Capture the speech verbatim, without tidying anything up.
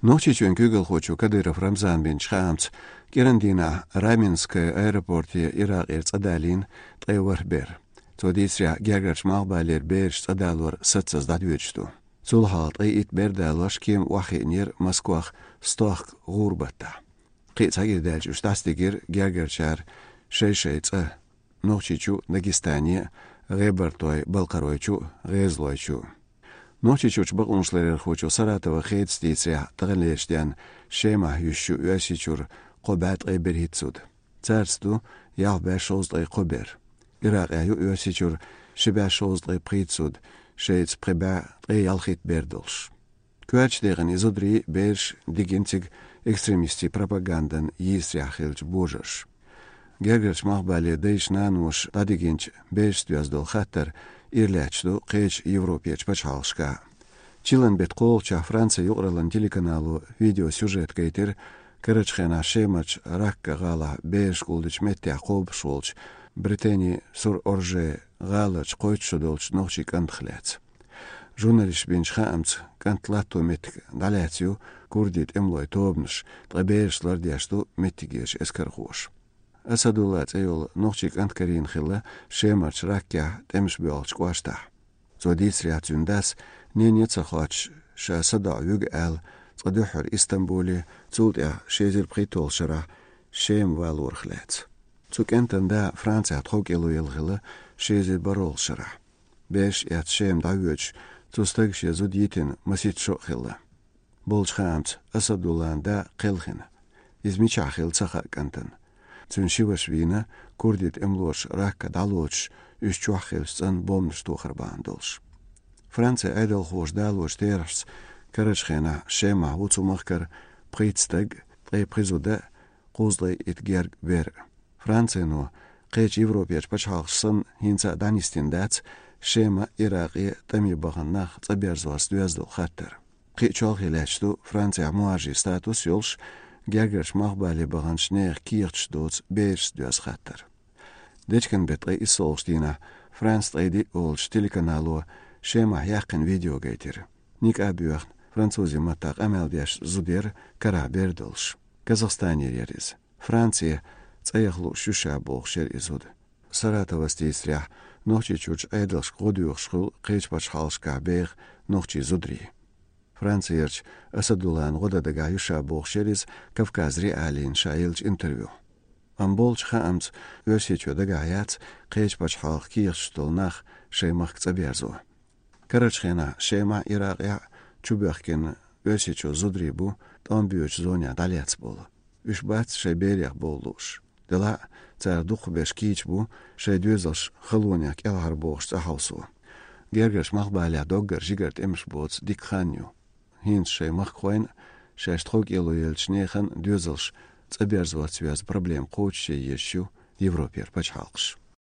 Ночичу Google хочу Кадыров Рамзан бин Чхамц Кирандина Раменская аэропорте Ирак Ирцадалин Тайварбер. Тодисря Гергач Малбалер Берш Цадалвар Сацаз Дадвечту. Цулхат Айт Бердалаш Ким Вахинир Москвах Стах Гурбата. Қицаги дәлжүш дастигер Гергачар Шейшейца Ночичу Дагестане Гебартой Балқаройчу Гезлойчу. Ночичуч бақуншларер хочу Саратова хейтстиця тағалештен шема юшу уасичур қобат ғайберхитсуд. Царсту яв бәшоздғай қобер. Ирак әю уасичур шеба шоздғай притсуд шейц преба ғай ялхит бердолш. Куачдеген изудри берш дигинтиг экстремисти пропагандан йисряхилч божаш. Гергач махбали дейш нануш дадигинч берш дуяздол хаттар Ирлячду қеч Европеч пачалшка. Чилан бетқолча Франция юғралан телеканалу видеосюжет кейтер Карачхена шемач ракка гала беш гулдыч меття қоб шолч Британи сур орже галач қойчудолч нохчи кантхляц. Журналист бинч хаамц кантлату метк даляцю курдит эмлой тобныш драбешлар дяшту меттигеш эскархош. Асадулат эйол нохчик анткарин хилла шемач ракя темшбёлч квашта. Зодис ряцундас ненеца хоч ша сада юг эл цадухр Истанбуле цулдя шезер притол шара шем валурхлец. Цукентанда Франция трогелуел хилла шезер барол шара. Беш ят шем давюч цустаг шезудитин маситшо хилла. Болчхамц Асадуланда қилхин. Измичахил цаха кантан. Цуншивашвина курдит эмлош ракка далоч üşчуахилсан бомнш тухарбандолш. Франция айдал хош далоч терс Карачхена шема уцумахкар притстаг трей призуда қозлай итгерг бер. Франция но қеч Европеч пачалшсан хинца данистиндац шема Ирақи тами бағаннах цаберзвас дуяздыл хаттар. Қечал хилячту Франция муажи статус ёлш Гергач махбали бағаншнех кирч доц берш дуяз хаттар. Дечкен бетре исолштина Франс трейди олш телеканалу шема яқын видео гейтер. Ник абюах французи матақ амелдяш зудер кара бердолш. Казахстане яриз. Франция цаяхлу шуша болшер изуд. Саратова стейсрях нохчи чуч айдалш қодуюх шхул қеч пачхалшка бех нохчи зудри. Франциерч Асадулан годадага юша болшериз Кавказри алин шаилч интервью. Амболч хаамц версичу дагаяц қеч пачхалх кирштолнах шеймах цаберзу. Карачхена шейма Ирақя чубяхкин версичу зудрибу тамбюч зоня даляц бол. Ушбац шейберях болуш. Дела цар дух беш кичбу шейдюзалш халоняк элгар болш цахалсу. Гергаш махбаля доггар жигарт эмш боц дикханю. Хинц шеймах хойн шештрог илуелчнехан дюзалш цаберзват связ проблем коуче ещу Европер пачхалкш.